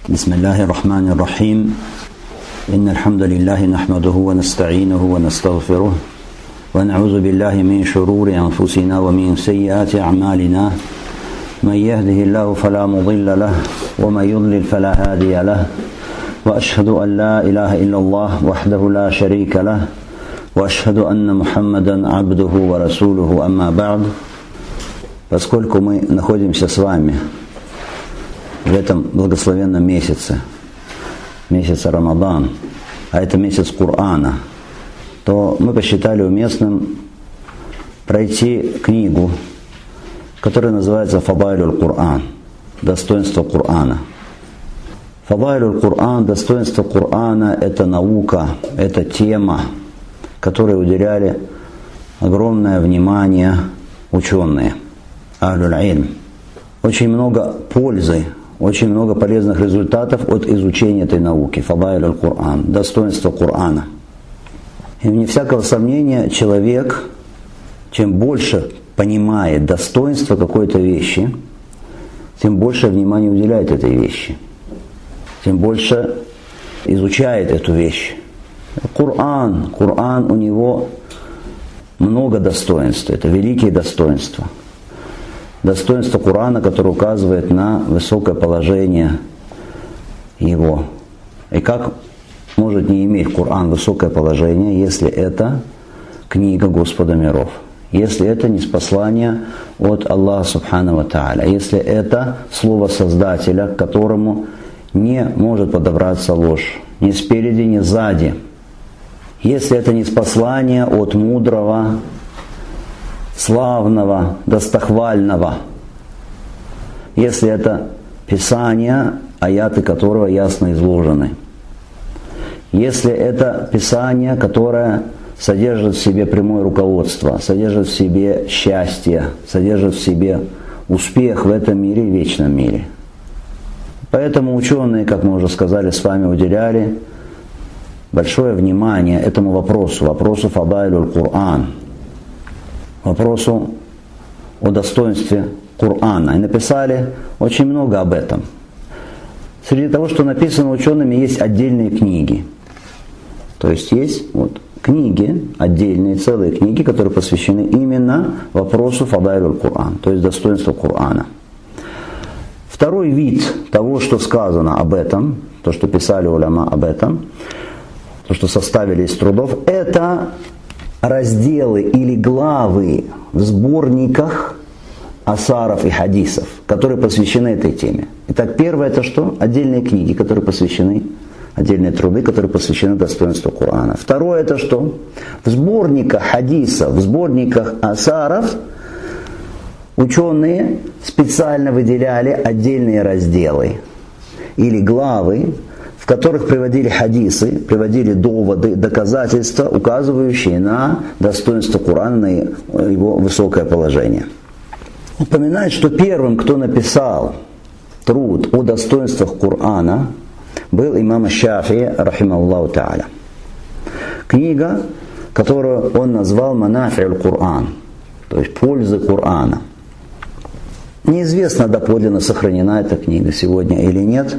بسم الله الرحمن الرحيم إن الحمد لله نحمده ونستعينه ونستغفره ونعوذ بالله من شرور أنفسنا ومن سيئات أعمالنا من يهده الله فلا مضل له ومن يضلل فلا هادي له وأشهد أن لا إله إلا الله وحده لا شريك له وأشهد أن محمدا عبده ورسوله أما بعد. Поскольку мы находимся с вами в этом благословенном месяце, месяце Рамадан, а это месяц Корана, то мы посчитали уместным пройти книгу, которая называется «Фадайлюль Коран», «Достоинство Корана». Фадайлюль Коран, достоинство Корана – это наука, это тема, которой уделяли огромное внимание ученые, ахлюль-ильм. Очень много пользы, очень много полезных результатов от изучения этой науки. Фадайлюль Коран, достоинство Корана. И вне всякого сомнения, человек, чем больше понимает достоинство какой-то вещи, тем больше внимания уделяет этой вещи, тем больше изучает эту вещь. Коран у него много достоинств, это великие достоинства. Достоинство Корана, которое указывает на высокое положение его. И как может не иметь Коран высокое положение, если это книга Господа миров, если это не спослание от Аллаха Субхану ва Тааля, если это слово Создателя, к которому не может подобраться ложь, ни спереди, ни сзади. Если это не спослание от мудрого, славного, достохвального, если это Писание, аяты которого ясно изложены, если это Писание, которое содержит в себе прямое руководство, содержит в себе счастье, содержит в себе успех в этом мире и вечном мире. Поэтому ученые, как мы уже сказали, с вами уделяли большое внимание этому вопросу Фадайлюль Коран, вопросу о достоинстве Корана. И написали очень много об этом. Среди того, что написано учеными, есть отдельные книги. То есть книги, отдельные целые книги, которые посвящены именно вопросу Фадайлюль Коран, то есть достоинству Корана. Второй вид того, что сказано об этом, то, что писали уляма об этом, то, что составили из трудов, это разделы или главы в сборниках асаров и хадисов, которые посвящены этой теме. Итак, первое это что? Отдельные книги, которые посвящены, отдельные труды, которые посвящены достоинству Корана. Второе это что? В сборниках хадисов, в сборниках асаров ученые специально выделяли отдельные разделы или главы, в которых приводили хадисы, приводили доводы, доказательства, указывающие на достоинство Корана, на его высокое положение. Упоминает, что первым, кто написал труд о достоинствах Корана, был имам Шафии, рахимахуллаху тааля. Книга, которую он назвал «Манафи'уль Коран», то есть «Пользы Корана». Неизвестно, доподлинно сохранена эта книга сегодня или нет,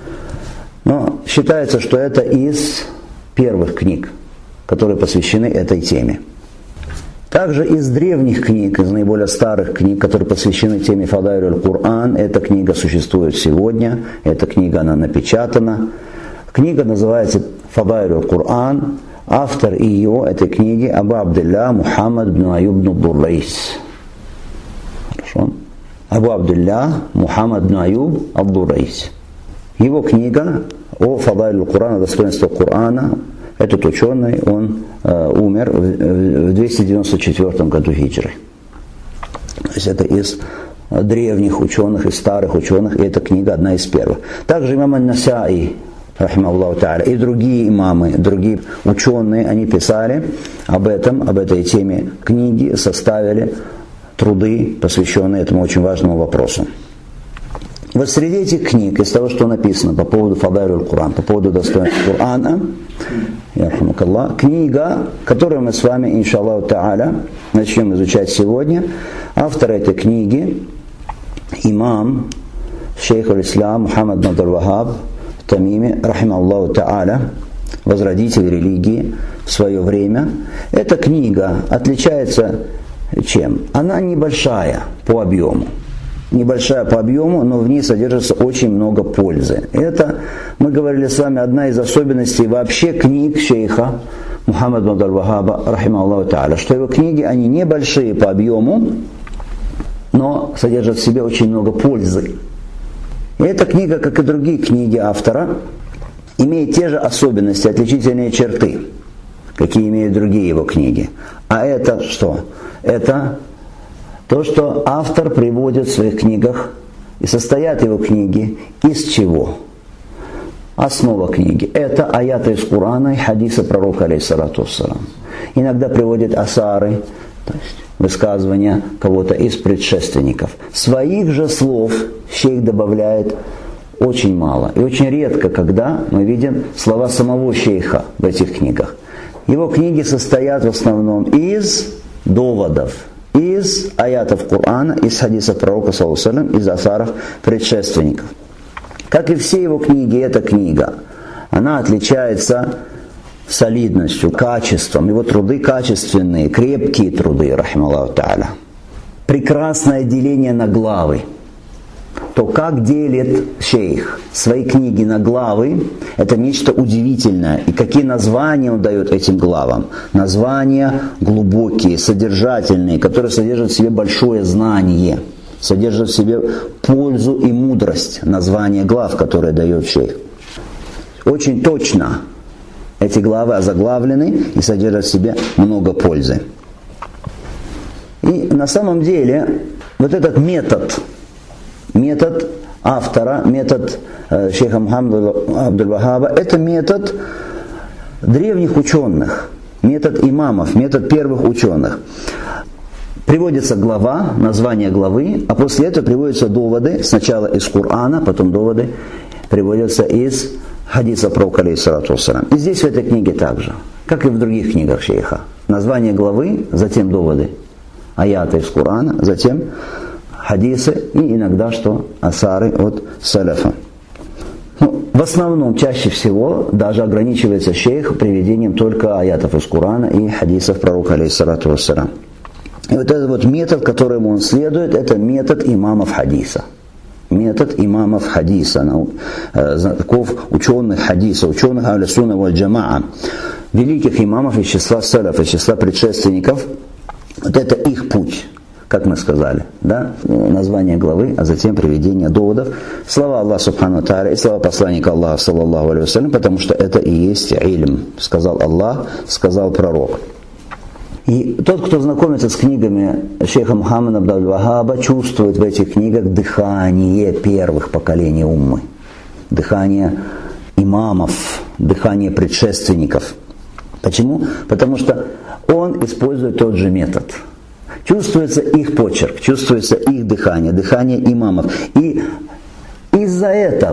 но считается, что это из первых книг, которые посвящены этой теме. Также из древних книг, из наиболее старых книг, которые посвящены теме Фадайлюль Коран, эта книга существует сегодня, эта книга она напечатана. Книга называется Фадайлюль Коран, автор ее, этой книги, Абу Абдилля Мухаммад бн Аюб бн Ад-Дуррайс. Хорошо? Абу Абдилля Мухаммад бн Аюб Ад-Дуррайс. Его книга о Фадайлюль Коран, о достоинстве Корана, этот ученый, он умер в 294 году хиджры. То есть это из древних ученых, из старых ученых, и эта книга одна из первых. Также имам Ан-Насаи, рахимахуллаху тааля, и другие имамы, другие ученые, они писали об этой теме книги, составили труды, посвященные этому очень важному вопросу. Вот среди этих книг, из того, что написано по поводу Фадайлюль Коран, по поводу достоинства Корана, книга, которую мы с вами, иншаллаху тааля, начнем изучать сегодня, автор этой книги, имам, шейх аль-Ислам Мухаммад бн Абдуль-Вахаб, Тамими, рахималлаху та'аля, возродитель религии в свое время. Эта книга отличается чем? Она небольшая по объему. Небольшая по объему, но в ней содержится очень много пользы. Это, мы говорили с вами, одна из особенностей вообще книг шейха Мухаммада ибн Абдуль-Вахаба, рахималлаху та'аля, что его книги, они небольшие по объему, но содержат в себе очень много пользы. И эта книга, как и другие книги автора, имеет те же особенности, отличительные черты, какие имеют другие его книги. А это что? Это то, что автор приводит в своих книгах, и состоят его книги из чего? Основа книги – это аяты из Корана и хадисы пророка, алейхиссалату вассалам. Иногда приводит асары, то есть высказывания кого-то из предшественников. Своих же слов шейх добавляет очень мало. И очень редко, когда мы видим слова самого шейха в этих книгах. Его книги состоят в основном из доводов, из аятов Корана, из хадисов пророка, саллаллаху алейхи ва саллям, из асаров предшественников. Как и все его книги, эта книга, она отличается солидностью, качеством. Его труды качественные, крепкие труды, рахималлаху та'аля. Прекрасное деление на главы. То, как делит шейх свои книги на главы, это нечто удивительное. И какие названия он дает этим главам. Названия глубокие, содержательные, которые содержат в себе большое знание, содержат в себе пользу и мудрость. Названия глав, которые дает шейх. Очень точно эти главы озаглавлены и содержат в себе много пользы. И на самом деле вот этот метод автора, метод шейха Мухаммада Абдуль-Вахаба, это метод древних ученых, метод имамов, метод первых ученых. Приводится глава, название главы, а после этого приводятся доводы, сначала из Корана, потом доводы приводятся из хадиса пророка, алейхиссалату вассалям. И здесь в этой книге также, как и в других книгах шейха. Название главы, затем доводы, аяты из Корана, затем хадисы и иногда что? Асары от салафа. В основном, чаще всего, даже ограничивается шейх приведением только аятов из Корана и хадисов пророка, алейхиссалату вассалям. И вот этот вот метод, которому он следует, это метод имамов хадиса. Метод имамов хадиса, знатоков ученых хадиса, ученых ахля сунна валь джамаа, великих имамов из числа салаф, из числа предшественников. Вот это их путь, как мы сказали, да? Название главы, а затем приведение доводов, слова Аллаха субхану ва тааля и слова посланника Аллаха, саллаллаху алейхи ва саллям, потому что это и есть илм, сказал Аллах, сказал пророк. И тот, кто знакомится с книгами шейха Мухаммада Абдуль-Вахаба, чувствует в этих книгах дыхание первых поколений уммы, дыхание имамов, дыхание предшественников. Почему? Потому что он использует тот же метод. Чувствуется их почерк, чувствуется их дыхание, дыхание имамов. И из-за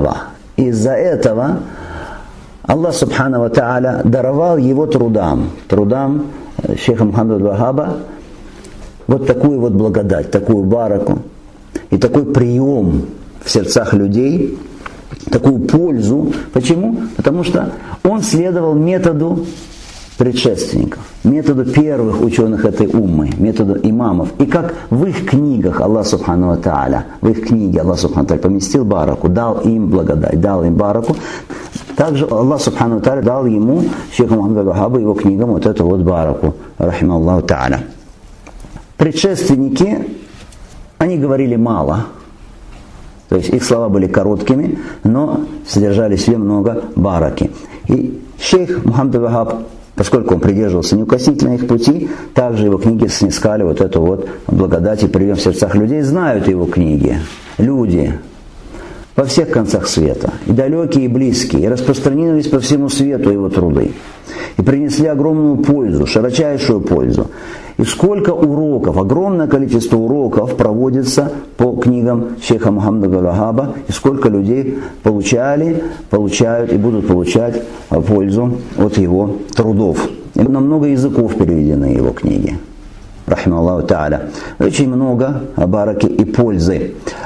этого Аллах субхану ва тааля даровал его трудам шейха Мухаммада Абдуль-Вахаба вот такую вот благодать, такую бараку и такой прием в сердцах людей, такую пользу. Почему? Потому что он следовал методу предшественников, методу первых ученых этой уммы, методу имамов. И как в их книгах Аллах субхану ва тааля, в их книге Аллах субхану ва тааля поместил бараку, дал им благодать, дал им бараку, также Аллах субхану ва тааля дал ему, шейху Мухаммаду Абдуль-Вахабу, его книгам вот эту вот бараку, рахималлаху тааля. Предшественники, они говорили мало, то есть их слова были короткими, но содержали в себе много бараки. И шейх Мухаммад Абдуль-Вахаб, поскольку он придерживался неукоснительно их пути, также его книги снискали вот эту вот благодать и прием в сердцах людей. Знают его книги люди во всех концах света, и далекие, и близкие, и распространились по всему свету его труды, и принесли огромную пользу, широчайшую пользу. И сколько уроков, огромное количество уроков проводится по книгам шейха Мухаммада Абдуль-Вахаба, и сколько людей получали, получают и будут получать пользу от его трудов. И на много языков переведены его книги. Рахималлаху тааля. Очень много бараки и пользы.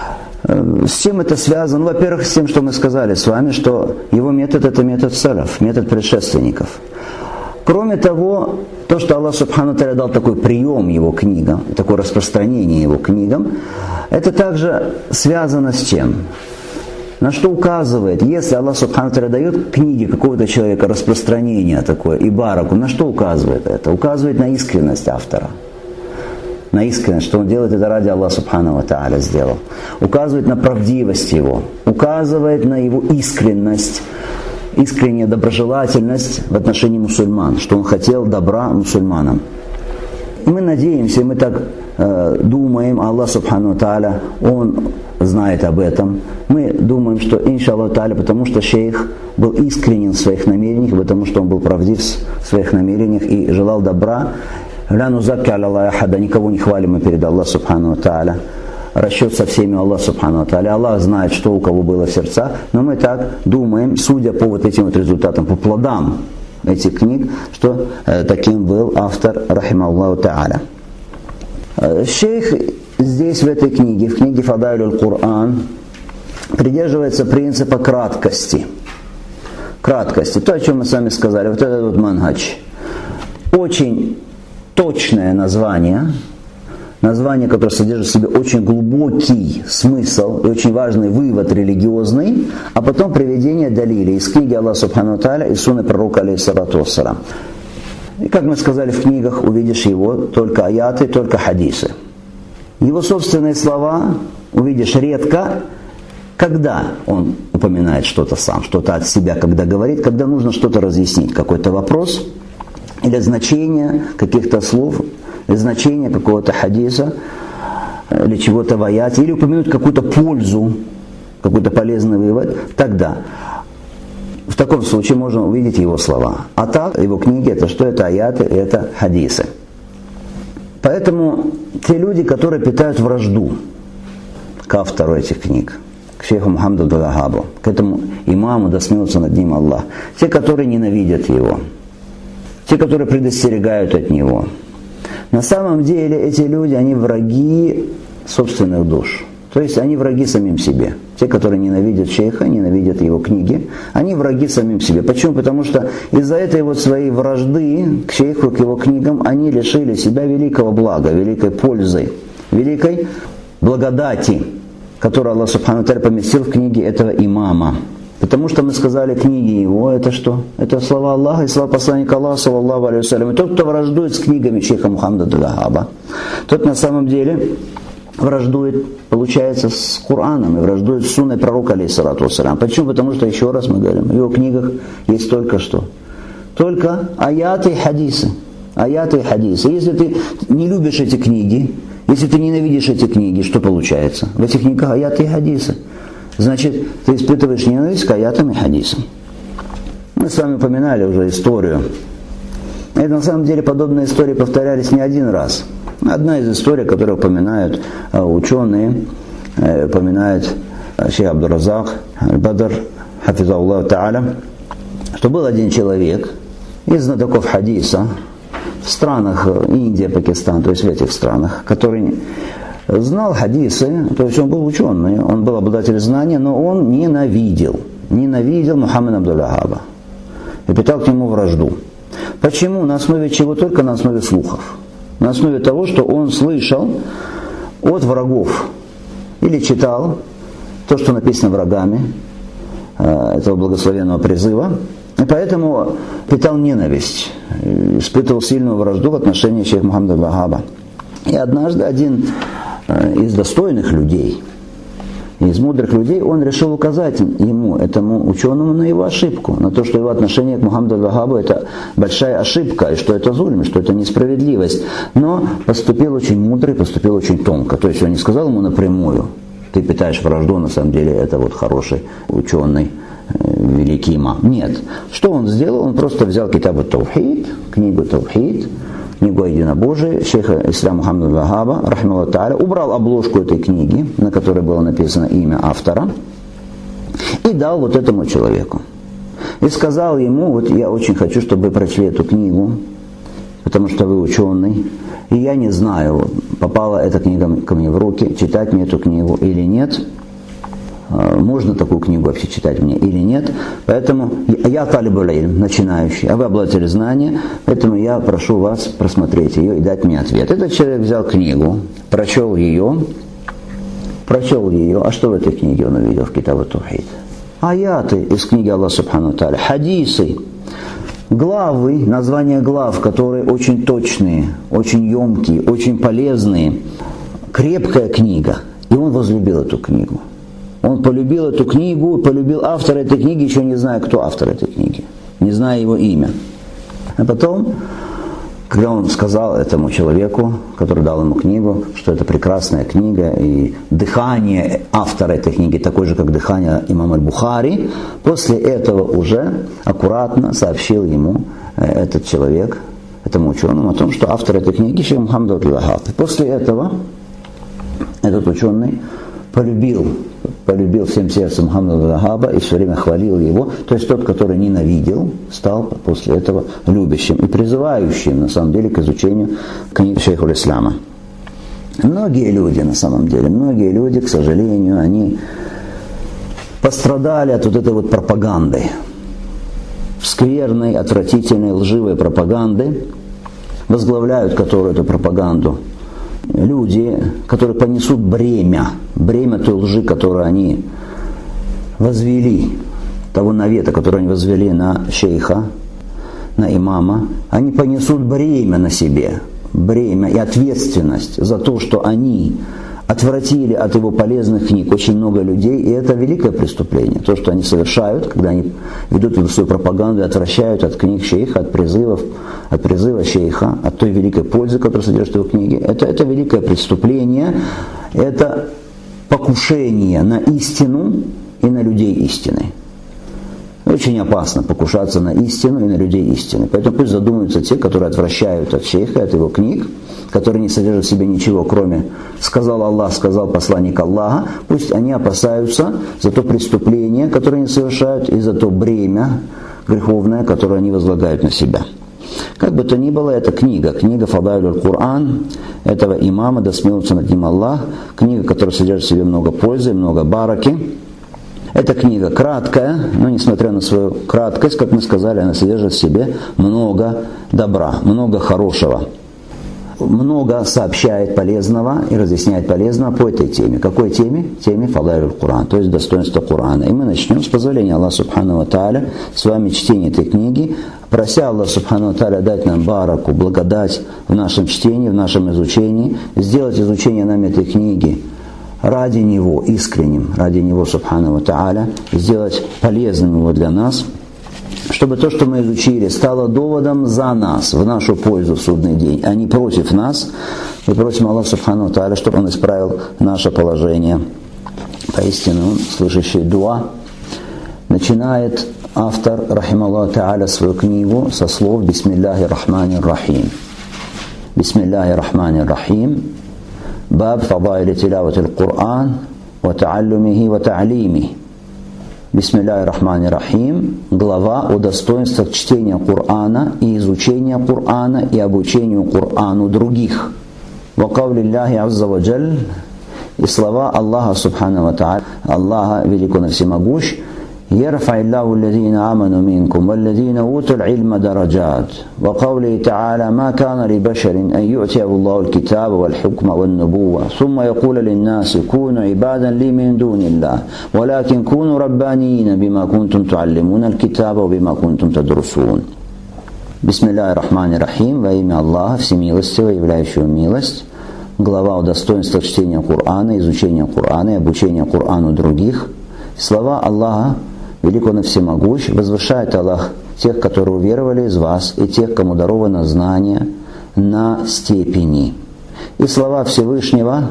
С чем это связано? Во-первых, с тем, что мы сказали с вами, что его метод – это метод салаф, метод предшественников. Кроме того, то, что Аллах Субхану Тааля дал такой прием его книгам, такое распространение его книгам, это также связано с чем? На что указывает, если Аллах Субхану Тааля дает книге какого-то человека распространение такое, и бараку, на что указывает это? Указывает на искренность автора. На искренность, что он делает это ради Аллаха Субхану Тааля сделал. Указывает на правдивость его, указывает на его искренность, искренняя доброжелательность в отношении мусульман, что он хотел добра мусульманам. И мы надеемся, и мы так думаем, Аллах Субхану Тааля, Он знает об этом. Мы думаем, что иншаллах Тааля, потому что шейх был искренен в своих намерениях, потому что он был правдив в своих намерениях и желал добра. «Ля нузакки аля Аллахи ахада», никого не хвалим мы перед Аллахом Субхану Тааля. Расчет со всеми Аллах Субхану Тааля. Аллах знает, что у кого было в сердцах, но мы так думаем, судя по вот этим вот результатам, по плодам этих книг, что таким был автор, рахималлаху Тааля. Шейх здесь в этой книге, в книге Фадайлюль Кур'ан, придерживается принципа краткости. Краткости. То, о чем мы с вами сказали, вот этот вот манхадж. Очень точное название, которое содержит в себе очень глубокий смысл и очень важный вывод религиозный, а потом приведение далилей из книги Аллаха Субхану Тааля и сунны пророка алейхиссалату вассалям. И как мы сказали, в книгах увидишь его только аяты, только хадисы. Его собственные слова увидишь редко, когда он упоминает что-то сам, что-то от себя, когда говорит, когда нужно что-то разъяснить, какой-то вопрос, или значение каких-то слов, или значение какого-то хадиса, или чего-то в аяте, или упомянуть какую-то пользу, какой-то полезный вывод, тогда в таком случае можно увидеть его слова. А так, его книги, это что? Это аяты, это хадисы. Поэтому те люди, которые питают вражду к автору этих книг, к шейху Мухаммаду Абдул-Ваххабу, к этому имаму, да смеется над ним Аллах, те, которые ненавидят его, те, которые предостерегают от него, на самом деле эти люди, они враги собственных душ. То есть они враги самим себе. Те, которые ненавидят шейха, ненавидят его книги, они враги самим себе. Почему? Потому что из-за этой вот своей вражды к шейху, к его книгам, они лишили себя великого блага, великой пользы, великой благодати, которую Аллах Субхану Тааля поместил в книге этого имама. Потому что мы сказали, книги его, это что? Это слова Аллаха и слова посланника Аллаха, саллаллаху алейхи вассалям. И тот, кто враждует с книгами шейха Мухаммада Абдул-Ваххаба, тот на самом деле враждует, получается, с Кораном и враждует с сунной пророка, алейхиссалату вассалям. Почему? Потому что, еще раз мы говорим, в его книгах есть только что? Только аяты и хадисы. Аяты и хадисы. Если ты не любишь эти книги, если ты ненавидишь эти книги, что получается? В этих книгах аяты и хадисы. Значит, ты испытываешь ненависть к аятам и хадисам. Мы с вами упоминали уже историю. Это на самом деле подобные истории повторялись не один раз. Одна из историй, которую упоминают ученые, упоминает шейх Абдур-Разак Аль-Бадр, хафизахуллаху Тааля, что был один человек из знатоков хадиса в странах Индия, Пакистан, то есть в этих странах, который знал хадисы, то есть он был ученый, он был обладатель знаний, но он ненавидел Мухаммада Абдул-Ваххаба и питал к нему вражду. Почему? На основе чего? Только на основе слухов. На основе того, что он слышал от врагов или читал то, что написано врагами этого благословенного призыва, и поэтому питал ненависть, испытывал сильную вражду в отношении шейха Мухаммада Абдул-Ваххаба. И однажды один из достойных людей, из мудрых людей, он решил указать ему, этому ученому, на его ошибку, на то, что его отношение к Мухаммаду Абдул-Ваххабу это большая ошибка, и что это зульм, что это несправедливость. Но поступил очень мудро, поступил очень тонко. То есть он не сказал ему напрямую, ты питаешь вражду, на самом деле это вот хороший ученый, великий имам. Нет. Что он сделал? Он просто взял китаб ат-Таухид, книгу Таухид, книгу о единобожии шейха Ислама Мухаммада Абдул-Ваххаба, рахималлаху тааля, убрал обложку этой книги, на которой было написано имя автора, и дал вот этому человеку. И сказал ему, вот я очень хочу, чтобы вы прочли эту книгу, потому что вы ученый, и я не знаю, попала эта книга ко мне в руки, читать мне эту книгу или нет. можно такую книгу вообще читать мне или нет. Поэтому я талибуль илм, начинающий, а вы обладатель знания, поэтому я прошу вас просмотреть ее и дать мне ответ. Этот человек взял книгу, прочел ее, а что в этой книге он увидел в Китаб ат-Таухид? Аяты из книги Аллаха Субхану ва Тааля, хадисы, главы, названия глав, которые очень точные, очень емкие, очень полезные, крепкая книга. И он возлюбил эту книгу. Он полюбил эту книгу, полюбил автора этой книги, еще не зная, кто автор этой книги, не зная его имя. А потом, когда он сказал этому человеку, который дал ему книгу, что это прекрасная книга, и дыхание автора этой книги такое же, как дыхание имама аль-Бухари, после этого уже аккуратно сообщил ему этот человек, этому ученому, о том, что автор этой книги шейх Мухаммад Абдул-Ваххаб. После этого этот ученый полюбил всем сердцем Мухаммада Абдул-Ваххаба и все время хвалил его. То есть тот, который ненавидел, стал после этого любящим и призывающим, на самом деле, к изучению книг шейха ислама. Многие люди, к сожалению, они пострадали от вот этой вот пропаганды, скверной, отвратительной, лживой пропаганды, возглавляют которую эту пропаганду люди, которые понесут бремя той лжи, которую они возвели, того навета, который они возвели на шейха, на имама, они понесут бремя на себе, бремя и ответственность за то, что они отвратили от его полезных книг очень много людей, и это великое преступление, то, что они совершают, когда они ведут эту свою пропаганду и отвращают от книг шейха, от призыва шейха, от той великой пользы, которая содержит его книги. Это великое преступление, это покушение на истину и на людей истины. Очень опасно покушаться на истину и на людей истины. Поэтому пусть задумаются те, которые отвращают от шейха, от его книг, которые не содержат в себе ничего, кроме «сказал Аллах», «сказал посланник Аллаха», пусть они опасаются за то преступление, которое они совершают, и за то бремя греховное, которое они возлагают на себя. Как бы то ни было, это книга «Фадайль аль-Кур'ан» этого имама, да смилуется над ним Аллах, книга, которая содержит в себе много пользы, много бараки. Эта книга краткая, но несмотря на свою краткость, как мы сказали, она содержит в себе много добра, много хорошего. Много сообщает полезного и разъясняет полезного по этой теме. Какой теме? Теме Фадайль аль-Кур'ан, то есть достоинство Кур'ана. И мы начнем с позволения Аллаха Субхану ва Тааля с вами чтение этой книги, прося Аллаха Субхану ва Тааля дать нам бараку, благодать в нашем чтении, в нашем изучении, сделать изучение нами этой книги ради Него, искренним, ради Него Субхану ва Тааля, сделать полезным его для нас, чтобы то, что мы изучили, стало доводом за нас, в нашу пользу в судный день, а не против нас. Мы просим Аллаха Субхану ва Тааля, чтобы Он исправил наше положение. Поистине, Он слышащий дуа. Начинает автор, рахималлаху Тааля, свою книгу со слов «Бисмиллахи рахмани рахим». «Бисмиллахи рахмани рахим». Баб фадайли тилавати аль-Кур'ан ва та'аллумихи ва та'лимихи. Бисмиллахи рахмани рахим. Глава о достоинствах чтения Кур'ана и изучения Кур'ана и обучению Кур'ану других. Ва кавлиллахи азза ва джаль. И слова Аллаха Субхану ва Тааля, Аллаха велико на всемогущ. يرفع الله الذين آمنوا منكم والذين أوتوا العلم درجات وقوله تعالى ما كان لبشر أن يؤتيه الله الكتاب والحكم والنبوة ثم يقول للناس كونوا عبادا لي من دون الله ولكن كونوا ربانيين بما كنتم تعلمون الكتاب وبما كنتم تدرسون. بسم الله الرحمن الرحيم. Во имя Аллаха всемилостивого, являющего милость. Глава о достоинствах чтения Кур'ана, изучения Кур'ана и обучения Кур'ану других. Слова Аллаха велико на всемогущ, возвышает Аллах тех, которые уверовали из вас, и тех, кому даровано знание на степени. И слова Всевышнего: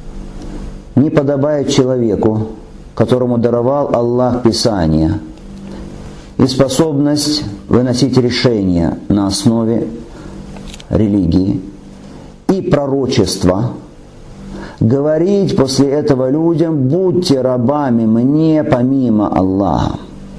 не подобает человеку, которому даровал Аллах Писание, и способность выносить решения на основе религии, и пророчества, говорить после этого людям: будьте рабами мне помимо Аллаха.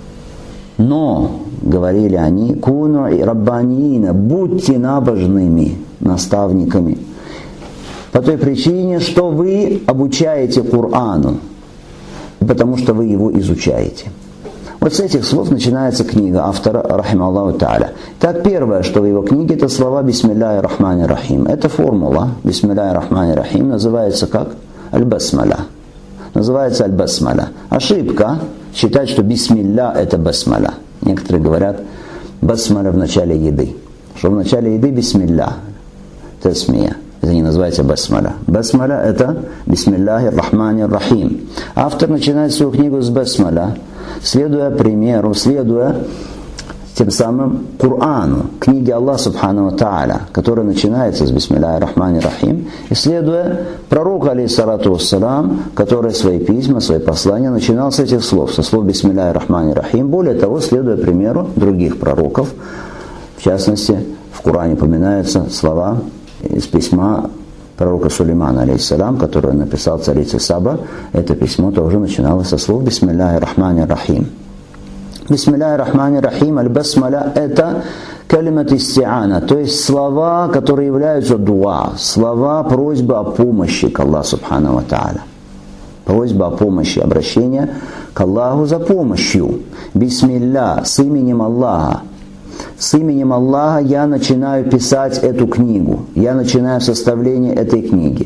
Но, говорили они, куну раббаниина, будьте набожными наставниками. По той причине, что вы обучаете Кур'ану. потому что вы его изучаете. Вот с этих слов начинается книга автора, рахима Аллаху та'аля. Так, первое, что в его книге, это слова «Бисмилляхи рахмани рахим». Эта формула «Бисмилляхи рахмани рахим» называется как «Аль-Басмаля». Называется «Аль-Басмаля». Ошибка считать, что «Бисмилля» это «Басмаля». Некоторые говорят «Басмаля» в начале еды. Что в начале еды «Бисмилля». Тасмия. Это не называется басмаля. Басмаля это «Бисмилляхи рахмани рахим». Автор начинает свою книгу с басмаля, следуя примеру, следуя тем самым Корану, книге Аллаха Субхану ва Тааля, которая начинается с «Бисмилляхи рахмани рахим», и следуя пророку, алейхиссалату вассалам, который свои письма, свои послания начинал с этих слов, со слов «Бисмилляхи рахмани рахим». Более того, следуя примеру других пророков, в частности, в Коране упоминаются слова из письма пророка Сулеймана, алейхиссалам, которое написал царице Саба. Это письмо тоже начиналось со слов «Бисмилляхи рахмани рахим». «Бисмилляхи рахмани рахим», аль-басмаля – это калимат исти'ана, то есть слова, которые являются дуа, слова просьбы о помощи к Аллаху Субхану ва Тааля. Просьба о помощи, обращение к Аллаху за помощью. «Бисмилля» – с именем Аллаха. С именем Аллаха я начинаю писать эту книгу. Я начинаю составление этой книги.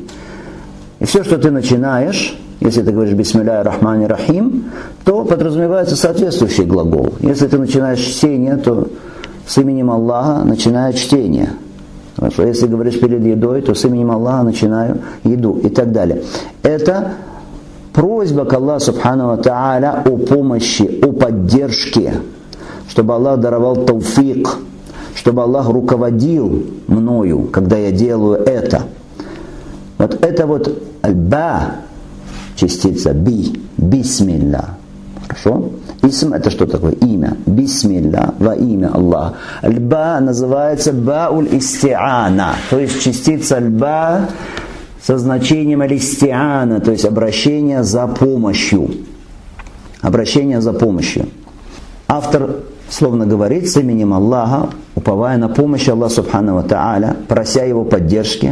И все, что ты начинаешь, если ты говоришь «Бисмилляхи рахмани рахим», то подразумевается соответствующий глагол. Если ты начинаешь чтение, то с именем Аллаха начинаю чтение. Хорошо. Если говоришь перед едой, то с именем Аллаха начинаю еду и так далее. Это просьба к Аллаху Субхану ва Тааля о помощи, о поддержке, чтобы Аллах даровал тауфик, чтобы Аллах руководил мною, когда я делаю это. Вот это вот аль-ба, частица би, бисмилля. Хорошо? Исм это что такое? Имя. Бисмилля, во имя Аллаха. Аль-ба называется бауль исти'ана, то есть частица аль-ба со значением аль-исти'ана, то есть обращение за помощью. Обращение за помощью. Автор словно говорит с именем Аллаха, уповая на помощь Аллаха Субхану ва Тааля, прося его поддержки,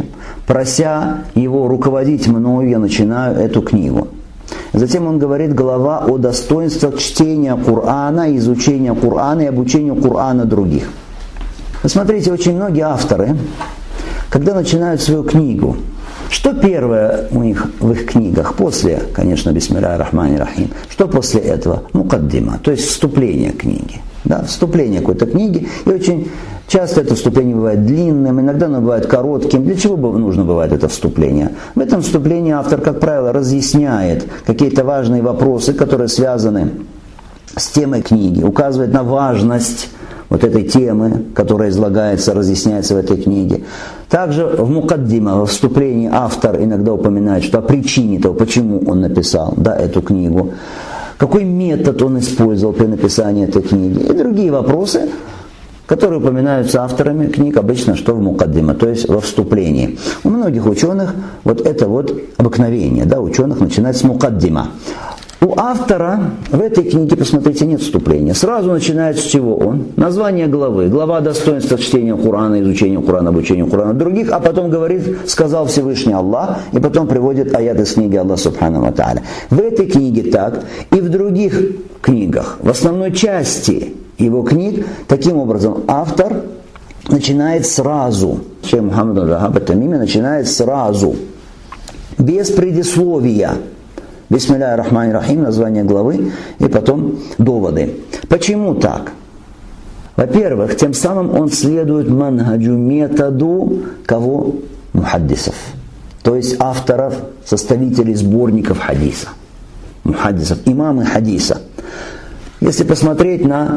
прося его руководить мною, я начинаю эту книгу. Затем он говорит глава о достоинствах чтения Корана, изучения Корана и обучения Корана других. Посмотрите, очень многие авторы, когда начинают свою книгу, что первое у них в их книгах? После, конечно, «Бисмилляхи рахмани рахим». Что после этого? Мукаддима, то есть вступление к книге. Да, вступление какой-то книги. И очень часто это вступление бывает длинным, иногда оно бывает коротким. Для чего нужно бывает это вступление? В этом вступлении автор, как правило, разъясняет какие-то важные вопросы, которые связаны с темой книги, указывает на важность вот этой темы, которая излагается, разъясняется в этой книге. Также в мукаддима, во вступлении, автор иногда упоминает, что о причине того, почему он написал, да, эту книгу, какой метод он использовал при написании этой книги и другие вопросы, которые упоминаются авторами книг обычно, что в мукаддима, то есть во вступлении. У многих ученых вот это вот обыкновение, да, ученых начинать с мукаддима. У автора в этой книге, посмотрите, нет вступления. Сразу начинает с чего он? Название главы. Глава достоинства чтения Корана, изучения Корана, обучения Корана других, а потом говорит, сказал Всевышний Аллах, и потом приводит аят из книги Аллаха Субхану ва Тааля. В этой книге так, и в других книгах, в основной части его книг, таким образом, автор начинает сразу, шейх Мухаммад аль-Вахаб ат-Тамими начинает сразу, без предисловия. «Бисмилляхи рахмани рахим», название главы, и потом доводы. Почему так? Во-первых, тем самым он следует манхаджу, методу кого? Мухаддисов. То есть авторов, составителей сборников хадиса. Мухаддисов, имамы хадиса. Если посмотреть на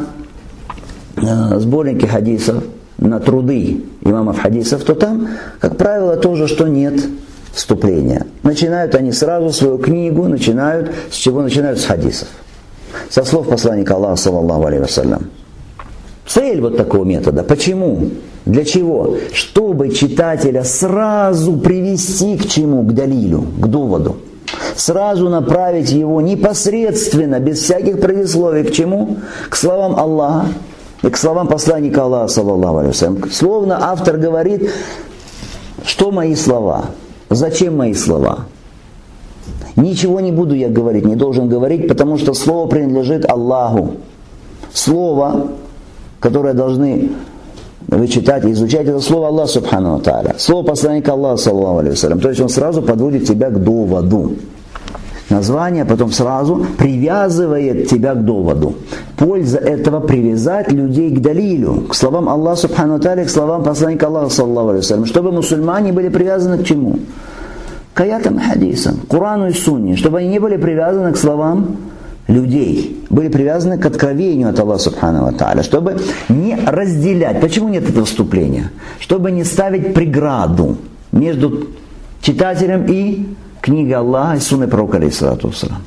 сборники хадисов, на труды имамов хадисов, то там, как правило, тоже, что нет вступления. Начинают они сразу свою книгу, начинают с чего? Начинают с хадисов. Со слов посланника Аллаха, саллаллаху алейхи вассалям. Цель вот такого метода. Почему? Для чего? Чтобы читателя сразу привести к чему? К далилю, к доводу. Сразу направить его непосредственно, без всяких предисловий, к чему? К словам Аллаха и к словам посланника Аллаха, саллаллаху алейхи вассалям. Словно автор говорит, что мои слова? Зачем мои слова? Ничего не буду я говорить, не должен говорить, потому что слово принадлежит Аллаху. Слово, которое должны вы читать и изучать, это слово Аллах Субхану ва Тааля. Слово посланника Аллаха, саллаллаху алейхи ва саллям. То есть он сразу подводит тебя к доводу. Название потом сразу привязывает тебя к доводу. Польза этого привязать людей к далилю, к словам Аллаха Субхану ва Тааля, к словам посланника Аллаха, саллаллаху алейхи ва саллям. Чтобы мусульмане были привязаны к чему? К аятам и хадисам, к Курану и Сунне. Чтобы они не были привязаны к словам людей, были привязаны к откровению от Аллаха Субхану ва Тааля, чтобы не разделять. Почему нет этого вступления? Чтобы не ставить преграду между читателем и книгой Аллаха и сунной пророка, алейхиссалату вассалам.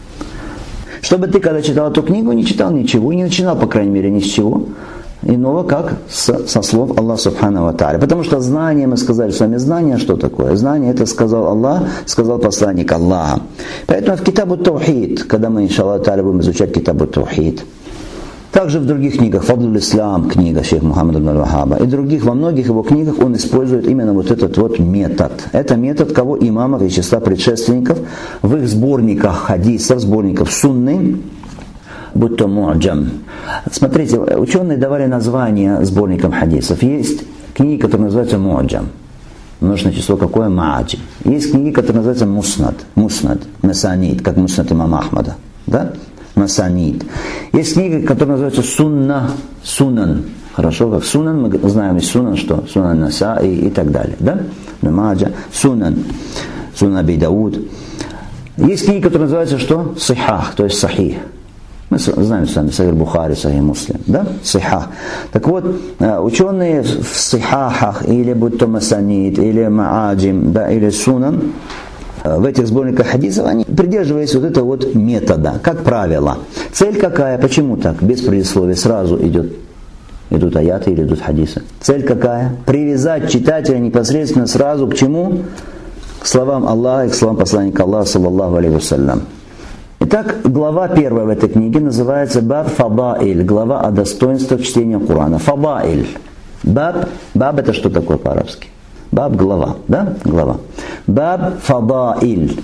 Чтобы ты, когда читал эту книгу, не читал ничего, и не начинал, по крайней мере, ни с чего иного, как со слов Аллаха Субхану ва Тааля. Потому что знание, мы сказали с вами, знание что такое? Знание, это сказал Аллах, сказал посланник Аллаха. Поэтому в Китабу Таухид, когда мы, иншаллах тааля, будем изучать Китабу Таухид, также в других книгах, Фадлул Ислам, книга шейха Мухаммада ибн аль-Вахаба, и других, во многих его книгах он использует именно вот этот вот метод. Это метод кого? Имамов и числа предшественников в их сборниках хадисов, сборников сунны, будь то му'джам. Смотрите, ученые давали название сборникам хадисов. Есть книги, которые называются му'джам. Множественное число какое? Ма'аджим. Есть книги, которые называются муснад, масанид, как муснад имама Ахмада. Да? Масанид. Есть книги, которые называются сунан. Хорошо, как сунан, мы знаем из сунан, что сунан Наса и так далее. Да? Ма'аджа, сунан Аби Дауд. Есть книги, которые называются что? Сихах, то есть сахих. Мы знаем с вами Сахих Бухари, Сахих Муслим, да? Сихах. Так вот, ученые в сихахах, или будь то масанид, или ма'аджим, да, или сунан, в этих сборниках хадисов, они придерживаются вот этого вот метода, как правило. Цель какая? Почему так? Без предисловия сразу идут аяты или идут хадисы. Цель какая? Привязать читателя непосредственно сразу к чему? К словам Аллаха и к словам посланника Аллаха, саллаллаху алейхи ва саллям. Итак, глава первая в этой книге называется Баб Фадаиль, глава о достоинствах чтения Корана. Фадаиль. Баб это что такое по-арабски? Баб глава, да? Глава. Баб Фадаиль.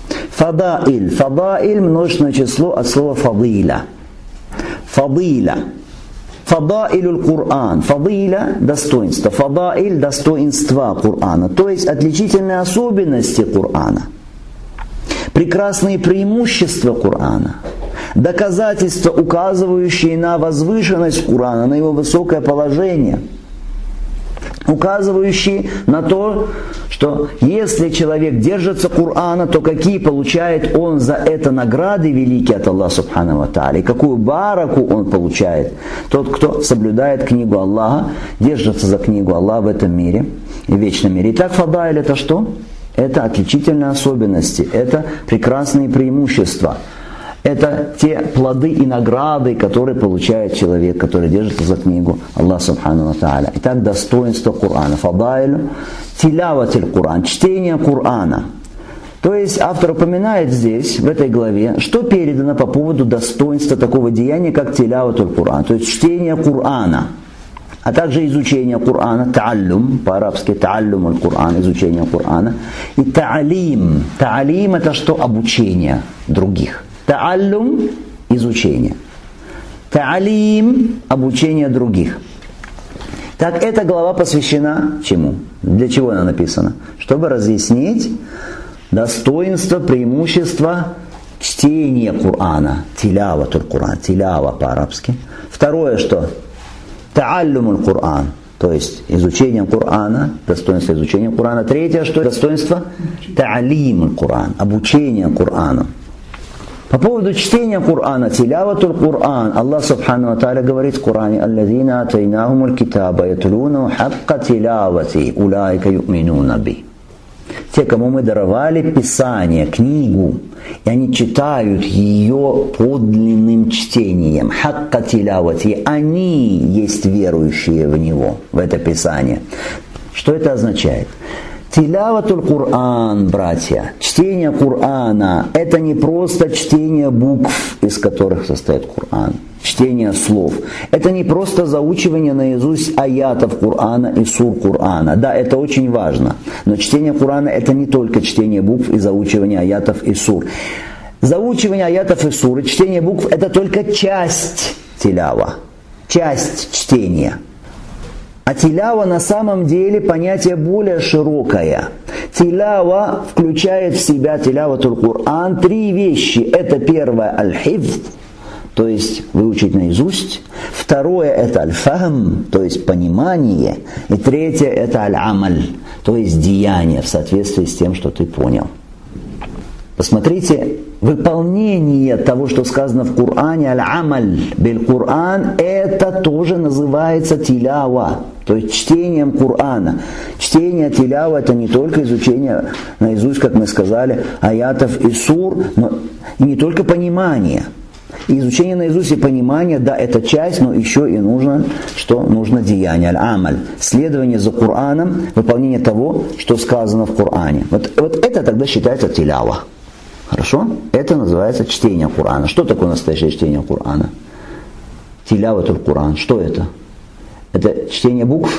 Фадаиль множественное число от слова фадиля. Фадиля. Фадаилюль Кур'ан. Фадиля – достоинство. Фадаиль – достоинства Корана. То есть отличительные особенности Корана. Прекрасные преимущества Корана, доказательства, указывающие на возвышенность Корана, на его высокое положение, указывающие на то, что если человек держится Корана, то какие получает он за это награды великие от Аллаха Субхану ва Тааля, и какую бараку он получает. Тот, кто соблюдает книгу Аллаха, держится за книгу Аллаха в этом мире и в вечном мире. Итак, фадайль это что? Это отличительные особенности, это прекрасные преимущества, это те плоды и награды, которые получает человек, который держится за книгу Аллаха Субхану ва Тааля. Итак, достоинство Корана. Фадайлю тиляватиль Коран, чтение Корана. То есть автор упоминает здесь, в этой главе, что передано по поводу достоинства такого деяния, как тиляватуль Коран, то есть чтение Корана. А также изучение Корана, та'аллюм, по-арабски та'аллюм аль-Коран, изучение Корана. И та'алим. Та'алим это что? Обучение других. Та'аллюм – изучение. Та'алим – обучение других. Так, эта глава посвящена чему? Для чего она написана? Чтобы разъяснить достоинство, преимущество чтения Корана. Тиляватуль Коран, тилява по-арабски. Второе что? Та'аллюм аль-Коран, то есть изучение Корана, достоинство изучения Корана. Третье, что достоинство? Та'алим аль-Коран, обучение Корану. По поводу чтения Корана, тиляватуль Коран, Аллах Субхану ва Тааля говорит в Коране: «Аллазина атайнахумуль китаба ятлунаху хакка тилявати, улайка ю'минуна би». Те, кому мы даровали Писание, книгу, и они читают ее подлинным чтением. Хакка тилявати, они есть верующие в него, в это Писание. Что это означает? Тилаватуль Кур'ан, братья, чтение Кур'ана, это не просто чтение букв, из которых состоит Кур'ан, чтение слов. Это не просто заучивание наизусть аятов Кур'ана и сур Кур'ана. Да, это очень важно. Но чтение Кур'ана это не только чтение букв и заучивание аятов и сур. Заучивание аятов и сур, и чтение букв это только часть тилява, часть чтения. А тилява на самом деле понятие более широкое. Тилява включает в себя тиляватуль Кур'ан 3 вещи. Это первое аль-хифз, то есть выучить наизусть. Второе это аль-фахм, то есть понимание. И третье это аль-амаль, то есть деяние в соответствии с тем, что ты понял. Посмотрите, выполнение того, что сказано в Коране, аль-амаль биль-Кур'ан, это тоже называется тилява, то есть чтением Корана. Чтение тилява это не только изучение наизусть, как мы сказали, аятов и сур, но и не только понимание. И изучение наизусть и понимание, да, это часть, но еще и нужно, что нужно деяние, аль-амаль, следование за Кораном, выполнение того, что сказано в Коране. Вот это тогда считается тилява. Хорошо? Это называется чтение Корана. Что такое настоящее чтение Корана? Тиляватуль Кур'ан. Что это? Это чтение букв?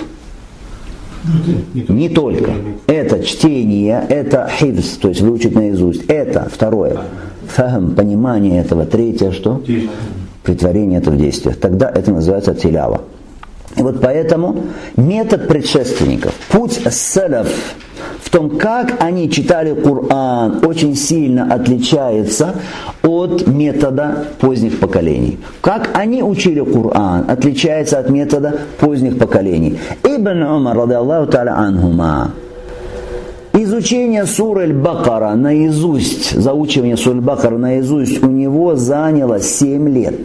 Не только. Это чтение, это хифз, то есть выучить наизусть. Это второе. Фахм, понимание этого. Третье что? Претворение этого в действие. Тогда это называется тилява. И вот поэтому метод предшественников, путь салаф в том, как они читали Коран, очень сильно отличается от метода поздних поколений. Как они учили Коран, отличается от метода поздних поколений. Ибн Умар, ради Аллаху та'аля анхума, изучение суры Аль-Бакара наизусть, заучивание суры Аль-Бакара наизусть у него заняло 7 лет.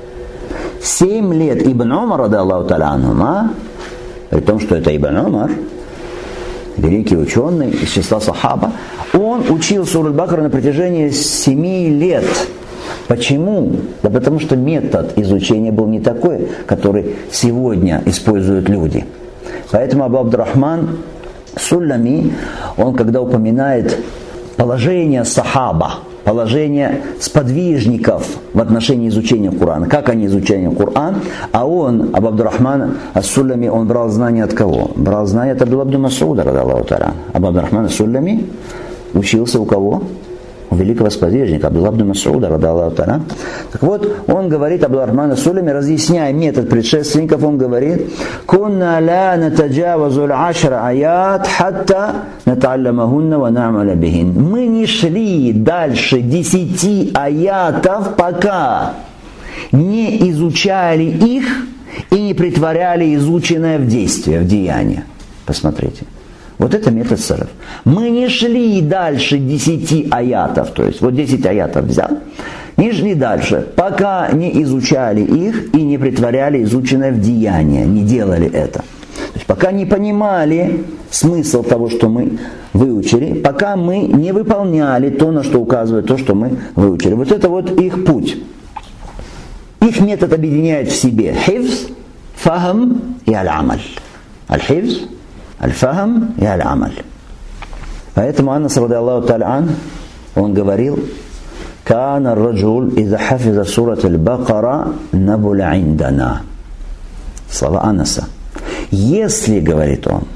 7 лет Ибн Умар, ради Аллаху та'аля анхума, при том, что это Ибн Умар, великий ученый из числа сахаба, он учил суру Аль-Бакара на протяжении 7 лет. Почему? Да потому что метод изучения был не такой, который сегодня используют люди. Поэтому Абу Абдуррахман Суллами, он когда упоминает положение сахаба, положение сподвижников в отношении изучения Корана, как они изучали Коран, а он, Абу Абдуррахман Ас-Суллами, он брал знания от кого? Брал знания от Абдулла ибн Мас'уда, ради Аллаху та'аля. Абу Абдуррахман Ас-Суллами учился у кого? У великого сподвижника Абдулла ибн Мас'уда, ради Аллаху та'аля. Так вот, он говорит, Абдулла Рахман Ас-Суллами, разъясняя метод предшественников, он говорит: «Кунна ла натаджавазу аль-ашра аят хатта натаалламахунна ва на'маля бихин». Мы не шли дальше 10 аятов, пока не изучали их и не притворяли изученное в действие, в деяние. Посмотрите. Вот это метод салаф. Мы не шли дальше 10 аятов, то есть вот 10 аятов взял, не шли дальше, пока не изучали их и не притворяли изученное в деяние, не делали это. То есть пока не понимали смысл того, что мы выучили, пока мы не выполняли то, на что указывает то, что мы выучили. Вот это вот их путь. Их метод объединяет в себе хифз, фахм и аль-амаль. Аль-хифз, аль-фахм и аль-амаль. Поэтому Анас, ради Аллаху та'аля ан, он говорил: «Кана ар-раджул иза хафиза сурат аль-Бакара набуля индана». Слова Анаса. Если, говорит он,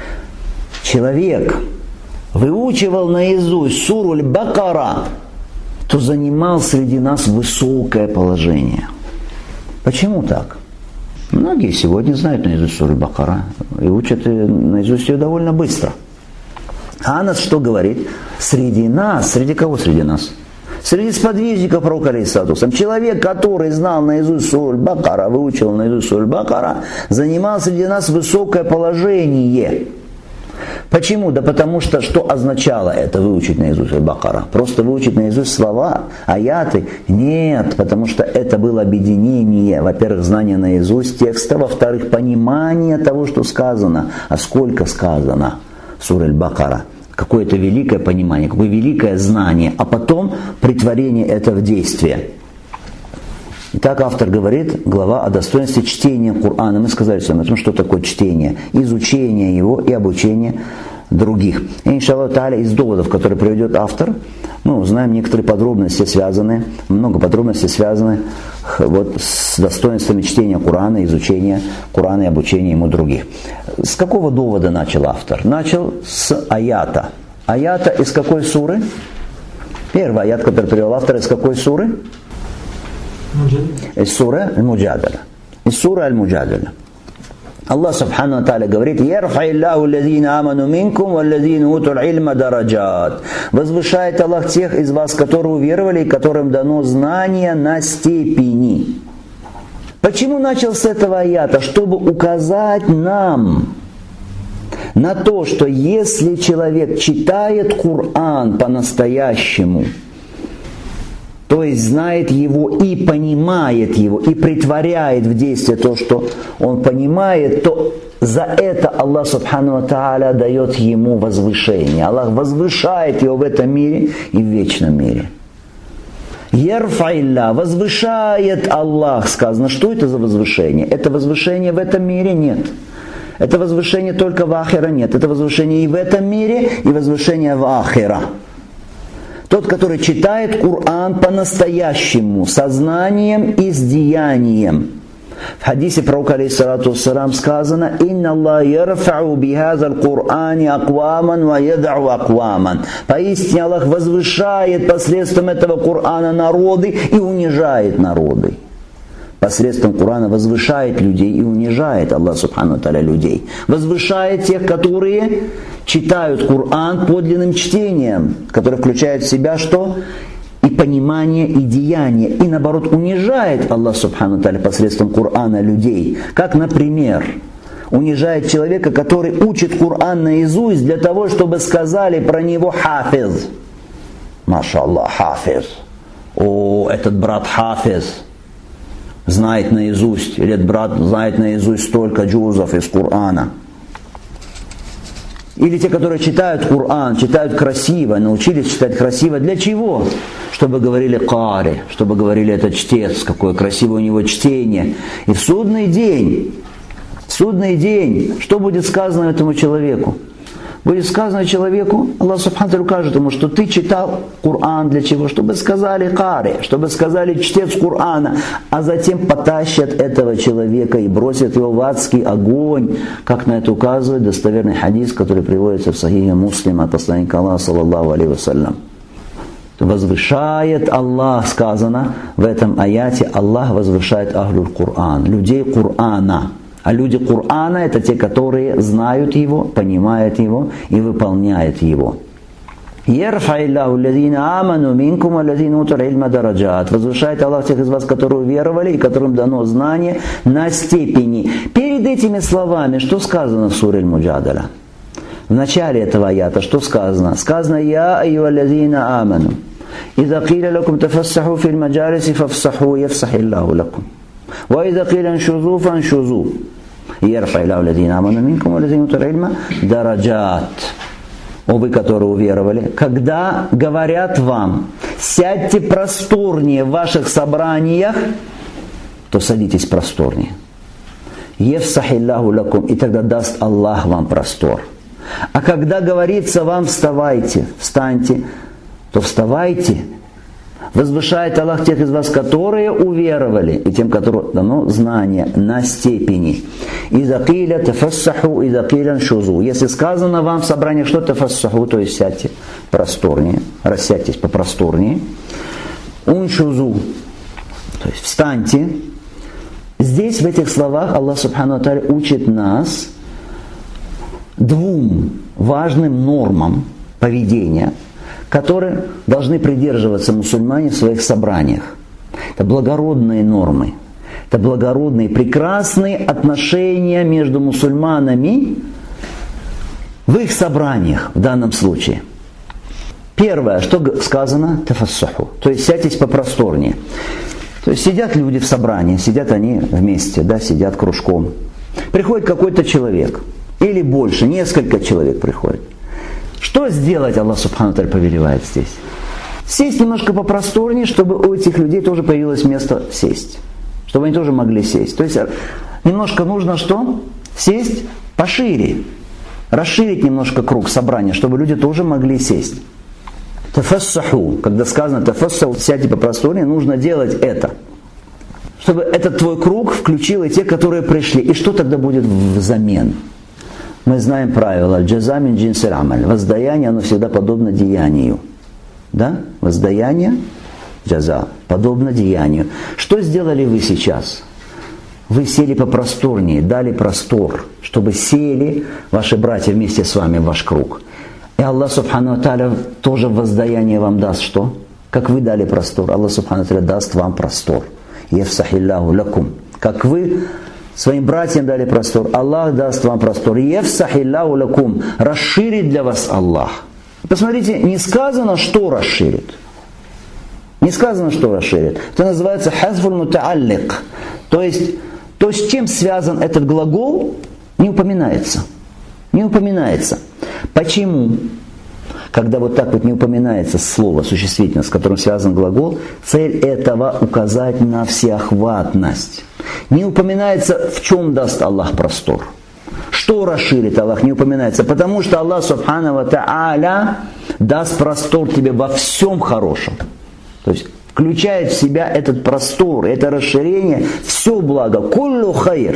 человек выучивал наизусть суру аль-Бакара, то занимал среди нас высокое положение. Почему так? Многие сегодня знают наизусть суру аль-Бакара и учат наизусть ее довольно быстро. А Анас что говорит? Среди нас, среди кого среди нас? Среди сподвижников пророка алейхиссалату вассалям. Человек, который знал наизусть суру аль-Бакара, выучил наизусть суру аль-Бакара, занимал среди нас высокое положение. Почему? Да потому что означало это выучить наизусть аль-Бакара? Просто выучить наизусть слова, аяты? Нет, потому что это было объединение, во-первых, знание наизусть текста, во-вторых, понимание того, что сказано, а сколько сказано в суре аль-Бакара. Какое-то великое понимание, какое великое знание, а потом притворение этого в действие. Итак, автор говорит, глава о достоинстве чтения Корана. Мы сказали с вами о том, что такое чтение, изучение его и обучение других. И, иншаллах та'аля, из доводов, которые приведет автор, мы узнаем некоторые подробности, много подробностей связаны вот с достоинствами чтения Корана, изучения Корана и обучения ему других. С какого довода начал автор? Начал с аята. Аята из какой суры? Первый аят, который привел автор, из какой суры? Из суры Аль-Муджадала. Из суры Аль-Муджадала. Аллах Субхану ва Тааля говорит: «Ярфа'иллаху аллазина аману минкум валлазина утул ильма дараджат». Возвышает Аллах тех из вас, которые уверовали и которым дано знание на степени. Почему начал с этого аята? Чтобы указать нам на то, что если человек читает Коран по-настоящему, то есть знает его и понимает его, и притворяет в действие то, что он понимает, то за это Аллах Субхану ва Тааля дает ему возвышение. Аллах возвышает его в этом мире и в вечном мире. Ярфа'илля, возвышает Аллах, сказано. Что это за возвышение? Это возвышение в этом мире? Нет. Это возвышение только в ахира? Нет. Это возвышение и в этом мире, и возвышение в ахира. Тот, который читает Коран по-настоящему, сознанием и с деянием. В хадисе пророка алейхиссалату вассалам сказано: «Инна Аллах ярфау бихазал Корани акваман ва ядау акваман». Поистине Аллах возвышает посредством этого Корана народы и унижает народы. Посредством Корана возвышает людей и унижает Аллах Субхану ва Тааля людей. Возвышает тех, которые читают Коран подлинным чтением, которое включает в себя что? И понимание, и деяние. И наоборот унижает Аллах Субхану ва Тааля посредством Корана людей. Как, например, унижает человека, который учит Коран наизусть для того, чтобы сказали про него хафиз. Маша Аллах, хафиз. О, этот брат хафиз. Знает наизусть, или этот брат знает наизусть столько джузов из Корана. Или те, которые читают Коран, читают красиво, научились читать красиво. Для чего? Чтобы говорили кари, чтобы говорили этот чтец, какое красивое у него чтение. И в судный день, что будет сказано этому человеку? Будет сказано человеку, Аллах Субхану ва Тааля укажет ему, что ты читал Коран для чего? Чтобы сказали кари, чтобы сказали чтец Корана, а затем потащат этого человека и бросят его в адский огонь, как на это указывает достоверный хадис, который приводится в Сахихе Муслима от посланника Аллаха саллаллаху алейхи вассалям. Возвышает Аллах, сказано в этом аяте, Аллах возвышает ахлюл Коран, людей Корана. А люди Корана — это те, которые знают его, понимают его и выполняют его. Ярфа'иллаху аллазина аману минкум аллазина утул ильма дараджат. Возвышает Аллах тех из вас, которые уверовали и которым дано знание на степени. Перед этими словами что сказано в суре Аль-Муджадаля? В начале этого аята что сказано? Сказано: «Я айюаллазина аману, иза киля лакум тафассаху фил маджалиси фафсаху яфсахиллаху лакум. Ва иза киля аншузу фаншузу. Ярфа'иллаху аллазина аману минкум аллазина утул ильма дараджат». О вы, которые уверовали, когда говорят вам: сядьте просторнее в ваших собраниях, то садитесь просторнее. Яфсахиллаху лакум, и тогда даст Аллах вам простор. А когда говорится вам: вставайте, встаньте, то вставайте. Возвышает Аллах тех из вас, которые уверовали, и тем, которым дано знание на степени. «Иза киля тафассаху, иза киля аншузу». Если сказано вам в собраниях, что тафассаху, то есть сядьте просторнее, рассядьтесь попросторнее. Уншузу, то есть встаньте. Здесь в этих словах Аллах Субхану ва Тааля учит нас двум важным нормам поведения, которые должны придерживаться мусульмане в своих собраниях. Это благородные нормы, это благородные, прекрасные отношения между мусульманами в их собраниях в данном случае. Первое, что сказано, тафассуху, то есть сядьтесь попросторнее. То есть сидят люди в собрании, сидят они вместе, да, сидят кружком. Приходит какой-то человек, или больше, несколько человек приходит. Что сделать Аллах Субхану ва Тааля повелевает здесь? Сесть немножко попросторнее, чтобы у этих людей тоже появилось место сесть. Чтобы они тоже могли сесть. То есть немножко нужно что? Сесть пошире. расширить немножко круг собрания, чтобы люди тоже могли сесть. Тафассаху, когда сказано тафассаху, сядьте попросторнее, нужно делать это. Чтобы этот твой круг включил и те, которые пришли. И что тогда будет взамен? Мы знаем правило. Джаза мин джинсиль амаль. Воздаяние, оно всегда подобно деянию. Да? Воздаяние, джаза, подобно деянию. Что сделали вы сейчас? Вы сели попросторнее, дали простор, чтобы сели ваши братья вместе с вами в ваш круг. И Аллах Субхану ва Тааля тоже в воздаяние вам даст что? Как вы дали простор, Аллах Субхану ва Тааля даст вам простор. Ефсахиллаху лакум. Как вы своим братьям дали простор, Аллах даст вам простор. Ефсахиллаху лакум. Расширит для вас Аллах. Посмотрите, не сказано, что расширит. Не сказано, что расширит. Это называется хазфуль мутааллик. То есть, то, с чем связан этот глагол, не упоминается. Не упоминается. Почему? Когда вот так вот не упоминается слово, существительное, с которым связан глагол, цель этого указать на всеохватность. Не упоминается, в чем даст Аллах простор. Что расширит Аллах, не упоминается. Потому что Аллах Субхану ва Тааля даст простор тебе во всем хорошем. То есть включает в себя этот простор, это расширение, все благо. Куллу хайр.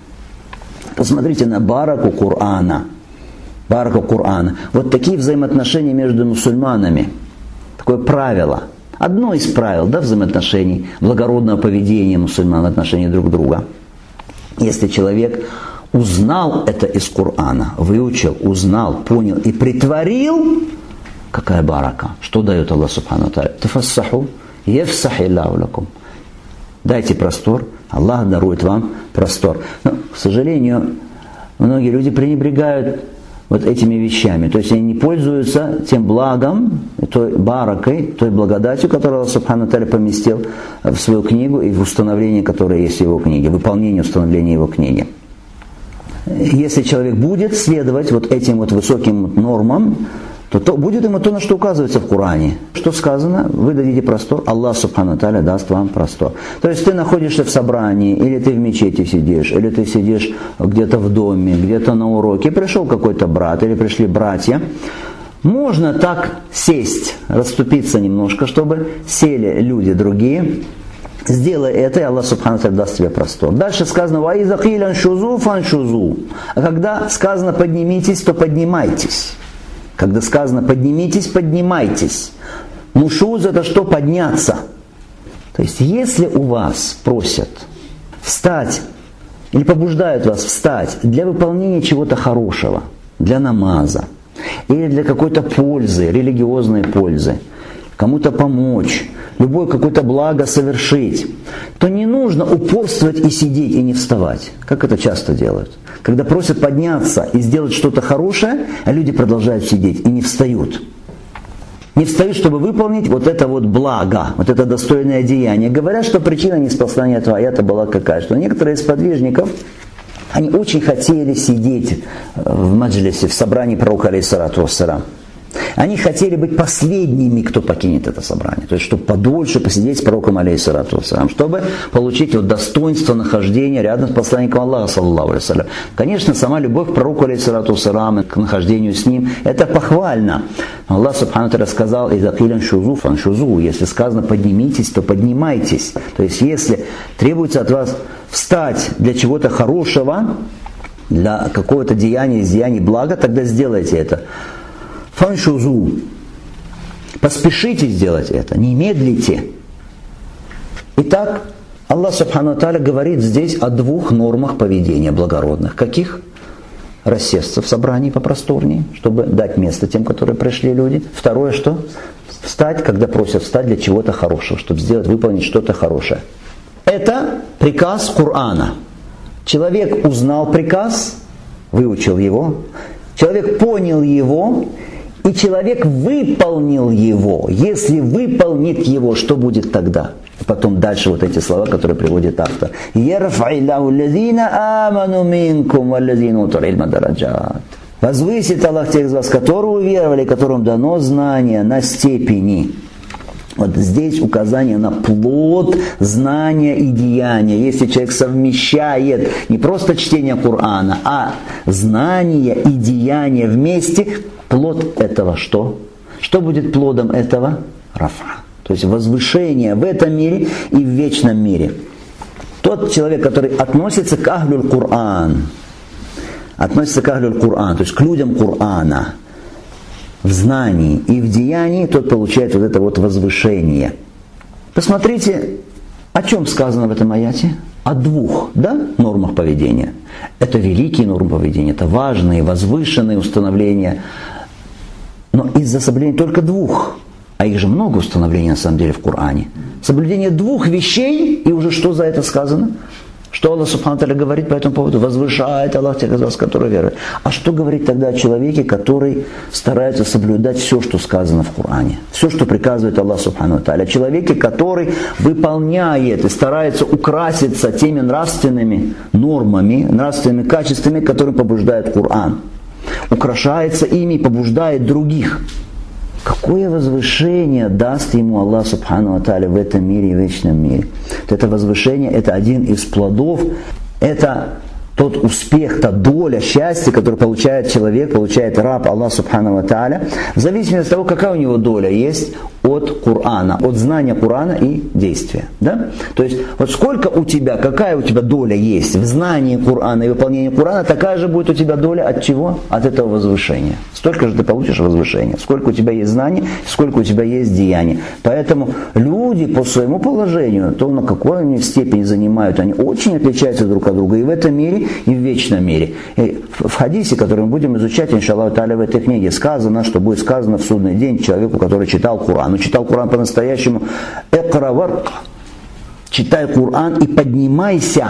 Посмотрите на бараку Корана. Бараку Корана. Вот такие взаимоотношения между мусульманами. Такое правило. Одно из правил, да, взаимоотношений, благородного поведения мусульман в отношении друг друга. Если человек узнал это из Корана, выучил, узнал, понял и притворил, какая барака? Что дает Аллах Субхану ва Тааля? Тафассаху, ефсахиллаху лакум. Дайте простор, Аллах дарует вам простор. Но, к сожалению, многие люди пренебрегают вот этими вещами. То есть они не пользуются тем благом, той баракой, той благодатью, которую Аллах Субхану ва Тааля поместил в свою книгу и в установление, которое есть в его книге, выполнение установления его книги. Если человек будет следовать вот этим вот высоким нормам, то будет ему то, на что указывается в Коране. Что сказано? Вы дадите простор, Аллах Субхану ва Тааля даст вам простор. То есть ты находишься в собрании, или ты в мечети сидишь, или ты сидишь где-то в доме, где-то на уроке, пришел какой-то брат, или пришли братья. Можно так сесть, расступиться немножко, чтобы сели люди другие. Сделай это, и Аллах Субхану ва Тааля даст тебе простор. Дальше сказано: «Ваиза киля шузу фаншузу». А когда сказано «поднимитесь», то поднимайтесь. Когда сказано «поднимитесь», поднимайтесь. Нушуз — это что? Подняться. То есть, если у вас просят встать, или побуждают вас встать для выполнения чего-то хорошего, для намаза, или для какой-то пользы, религиозной пользы, кому-то помочь, любое какое-то благо совершить, то не нужно упорствовать и сидеть, и не вставать, как это часто делают. Когда просят подняться и сделать что-то хорошее, а люди продолжают сидеть и не встают. Не встают, чтобы выполнить вот это вот благо, вот это достойное деяние. Говорят, что причина неспослания этого аята была какая, что некоторые из подвижников, они очень хотели сидеть в маджлисе, в собрании пророка алейхиссалату вассалям. Они хотели быть последними, кто покинет это собрание. То есть, чтобы подольше посидеть с пророком алейхиссалату вассалям, чтобы получить вот достоинство нахождения рядом с посланником Аллаха, саллаллаху алейхи вассалям. Конечно, сама любовь к пророку алейхиссалату вассалям, к нахождению с ним, это похвально. Аллах Субхану ва Тааля сказал: «Иза киля шузу фаншузу». Если сказано «поднимитесь», то поднимайтесь. То есть, если требуется от вас встать для чего-то хорошего, для какого-то деяния из деяний блага, тогда сделайте это. Фаншузу. Поспешите сделать это, не медлите. Итак, Аллах Субхану ва Тааля говорит здесь о двух нормах поведения благородных. Каких? Рассесться в собрании попросторнее, чтобы дать место тем, которые пришли люди. Второе, что? Встать, когда просят встать для чего-то хорошего, чтобы сделать, выполнить что-то хорошее. Это приказ Корана. Человек узнал приказ, выучил его, человек понял его, и человек выполнил его. Если выполнит его, что будет тогда? И потом дальше вот эти слова, которые приводит автор. Возвысит Аллах тех из вас, которые уверовали, которым дано знание на степени. Вот здесь указание на плод знания и деяния. Если человек совмещает не просто чтение Корана, а знание и деяние вместе, плод этого что? Что будет плодом этого? Рафа. То есть возвышение в этом мире и в вечном мире. Тот человек, который относится к Ахлюль Кур'ан, то есть к людям Корана, в знании и в деянии, тот получает вот это вот возвышение. Посмотрите, о чем сказано в этом аяте? О двух, нормах поведения. Это великие нормы поведения, это важные, возвышенные установления. Но из-за соблюдения только двух, а их же много установлений на самом деле в Коране. Соблюдение двух вещей, и уже что за это сказано? Что Аллах Субхану Тааля говорит по этому поводу? Возвышает Аллах тех из вас, которые веруют. А что говорит тогда о человеке, который старается соблюдать все, что сказано в Коране? Все, что приказывает Аллах Субхану Тааля. О человеке, который выполняет и старается украситься теми нравственными нормами, нравственными качествами, которые побуждает Коран. Украшается ими и побуждает других. Какое возвышение даст ему Аллах Субхану Тааля в этом мире и в вечном мире? Это возвышение, это один из плодов, это тот успех, та доля счастья, которую получает человек, получает раб Аллах Субхану Тааля, в зависимости от того, какая у него доля есть от Корана, от знания Корана и действия. Да? То есть, вот сколько у тебя, какая у тебя доля есть в знании Корана и выполнении Корана, такая же будет у тебя доля от чего? От этого возвышения. Столько же ты получишь возвышения. Сколько у тебя есть знаний, сколько у тебя есть деяний. Поэтому люди по своему положению, то на какой они степени занимают, они очень отличаются друг от друга и в этом мире, и в вечном мире. И в хадисе, который мы будем изучать, иншаллаху тааля, в этой книге сказано, что будет сказано в судный день человеку, который читал Коран. Но читал Коран по-настоящему. Экра варка. Читай Коран и поднимайся.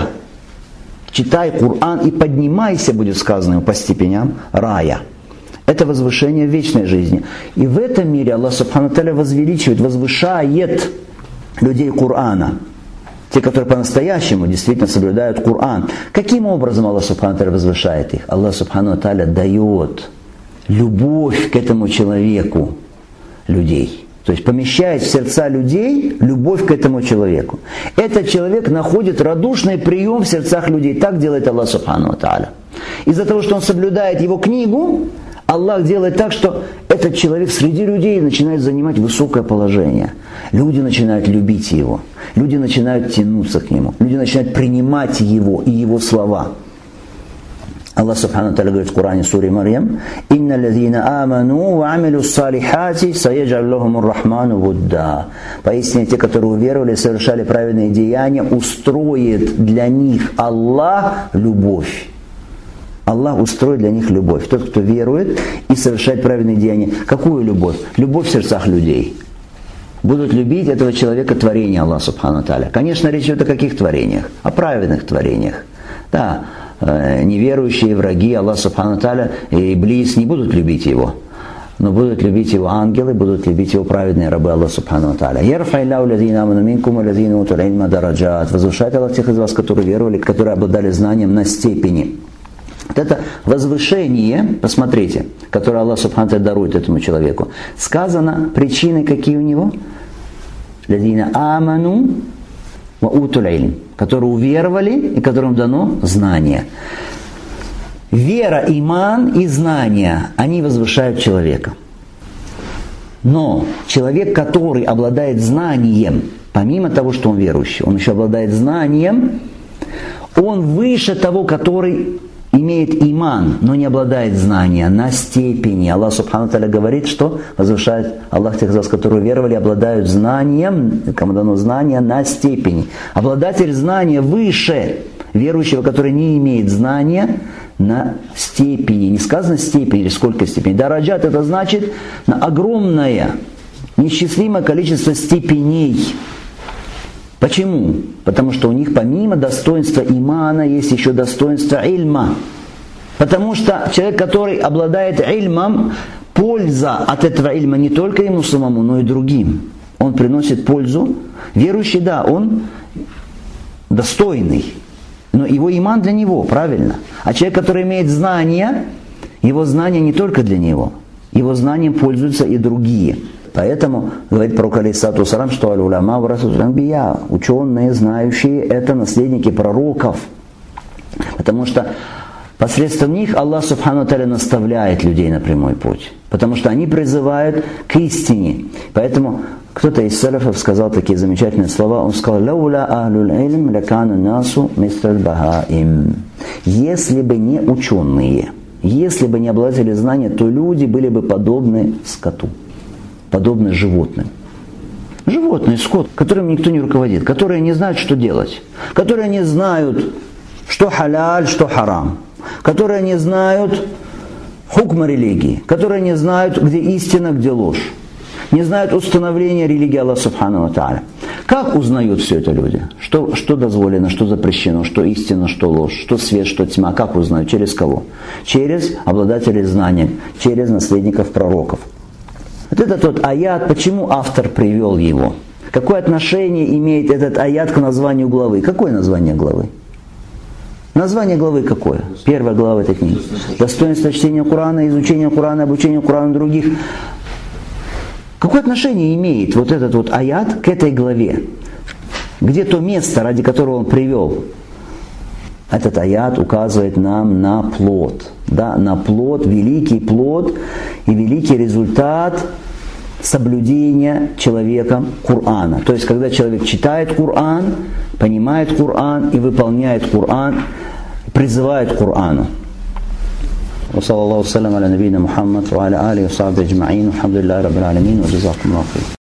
Читай Коран и поднимайся, будет сказано по степеням рая. Это возвышение в вечной жизни. И в этом мире Аллах Субхану Тааля возвеличивает, возвышает людей Корана. Те, которые по-настоящему действительно соблюдают Коран. Каким образом Аллах Субхану Тааля возвышает их? Аллах Субхану Тааля дает любовь к этому человеку людей. То есть помещает в сердца людей любовь к этому человеку. Этот человек находит радушный прием в сердцах людей. Так делает Аллах Субхану Тааля. Из-за того, что он соблюдает его книгу, Аллах делает так, что этот человек среди людей начинает занимать высокое положение. Люди начинают любить его. Люди начинают тянуться к нему. Люди начинают принимать его и его слова. Аллах Субхану Тааля говорит в Коране, суре Марьям: «Инна лазина аману ва амилу ссалихати саяджаль лахумур рахману вудда». Поистине те, которые уверовали, совершали праведные деяния, устроит для них Аллах любовь. Аллах устроит для них любовь. Тот, кто верует и совершает праведные деяния. Какую любовь? Любовь в сердцах людей. Будут любить этого человека творения Аллаха Субхану Тааля. Конечно, речь идет о каких творениях? О праведных творениях. Да, неверующие враги Аллаха Субхану Тааля и Иблис не будут любить его. Но будут любить его ангелы, будут любить его праведные рабы Аллаха Субхану Тааля. Ярфайлау лазина аману минкум лазина утул ильма дараджат. Возвышает Аллах тех из вас, которые веровали, которые обладали знанием на степени. Вот это возвышение, посмотрите, которое Аллах Субхану Тааля дарует этому человеку. Сказано, причины какие у него? Лазина аману ва утул ильм. Которые уверовали и которым дано знание. Вера, иман и знания, они возвышают человека. Но человек, который обладает знанием, помимо того, что он верующий, он еще обладает знанием, он выше того, который имеет иман, но не обладает знанием на степени. Аллах Субхану Тааля говорит, что возвышает Аллах тех из вас, которые веровали, обладают знанием, кому дано знание на степени. Обладатель знания выше верующего, который не имеет знания на степени. Не сказано степень или сколько степеней. Дараджат — это значит на огромное, неисчислимое количество степеней. Почему? Потому что у них помимо достоинства имана есть еще достоинство ильма. Потому что человек, который обладает ильмом, польза от этого ильма не только ему самому, но и другим. Он приносит пользу. Верующий, да, он достойный. Но его иман для него, правильно. А человек, который имеет знания, его знания не только для него. Его знанием пользуются и другие. Поэтому говорит пророк алейхиссалату вассалам, что аль-уляма варатсатуль анбия, ученые, знающие, это наследники пророков. Потому что посредством них Аллах субхану ва тааля наставляет людей на прямой путь. Потому что они призывают к истине. Поэтому кто-то из салафов сказал такие замечательные слова. Он сказал: «Лауля ахлюль илм лякану насу мислаль бахаим». Если бы не ученые, если бы не обладатели знания, то люди были бы подобны скоту, подобны животным. Животные, скот, которым никто не руководит, которые не знают, что делать, которые не знают, что халяль, что харам, которые не знают хукма религии, которые не знают, где истина, где ложь, не знают установления религии Аллаха субхану ва тааля. Как узнают все это люди? Что дозволено, что запрещено, что истина, что ложь, что свет, что тьма? Как узнают? Через кого? Через обладателей знаний, через наследников пророков. Вот это тот аят, почему автор привел его? Какое отношение имеет этот аят к названию главы? Какое название главы? Название главы какое? Первая глава этой книги. Достоинство чтения Корана, изучения Корана, обучения Корана других. Какое отношение имеет вот этот вот аят к этой главе? Где то место, ради которого он привел? Этот аят указывает нам на плод. Да, на плод, великий плод и великий результат соблюдения человеком Корана. То есть, когда человек читает Коран, понимает Коран и выполняет Коран, призывает к Корану. وصلى الله وسلم على نبينا محمد وعلى آله وصحبه أجمعين والحمد لله رب العالمين وجزاكم الله خير.